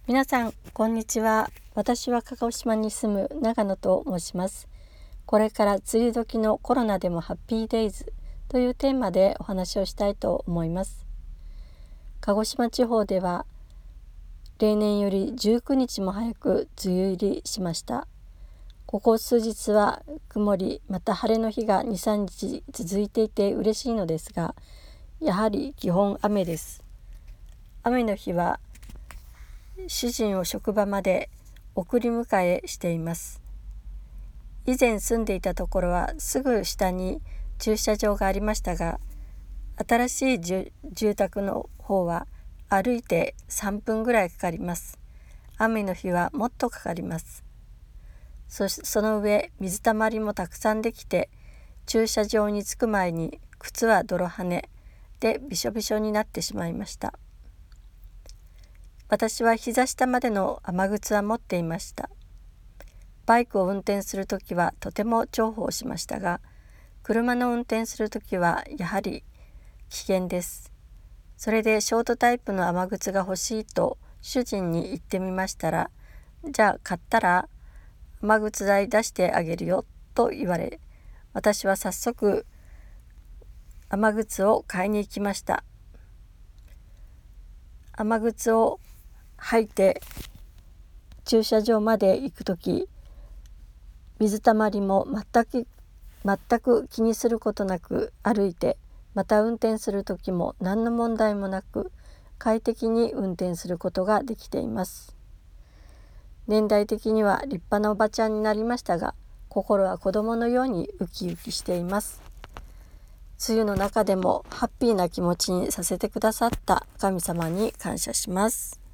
皆さんこんにちは。私は鹿児島に住む長野と申します。これから梅雨時のコロナでもハッピーデイズというテーマでお話をしたいと思います。鹿児島地方では例年より19日も早く梅雨入りしました。ここ数日は曇りまた晴れの日が 2,3 日続いていて嬉しいのですが、やはり基本雨です。雨の日は主人を職場まで送り迎えしています。以前住んでいたところはすぐ下に駐車場がありましたが、新しい住宅の方は歩いて3分ぐらいかかります。雨の日はもっとかかります。その上、水たまりもたくさんできて、駐車場に着く前に靴は泥跳ねでびしょびしょになってしまいました。私は膝下までの雨靴は持っていました。バイクを運転するときはとても重宝しましたが、車の運転するときはやはり危険です。それでショートタイプの雨靴が欲しいと主人に言ってみましたら、じゃあ買ったら雨靴代出してあげるよと言われ、私は早速雨靴を買いに行きました。雨靴を履いて駐車場まで行くとき、水たまりも全く気にすることなく歩いて、また運転するときも何の問題もなく快適に運転することができています。年代的には立派なおばちゃんになりましたが、心は子供のようにウキウキしています。梅雨の中でもハッピーな気持ちにさせてくださった神様に感謝します。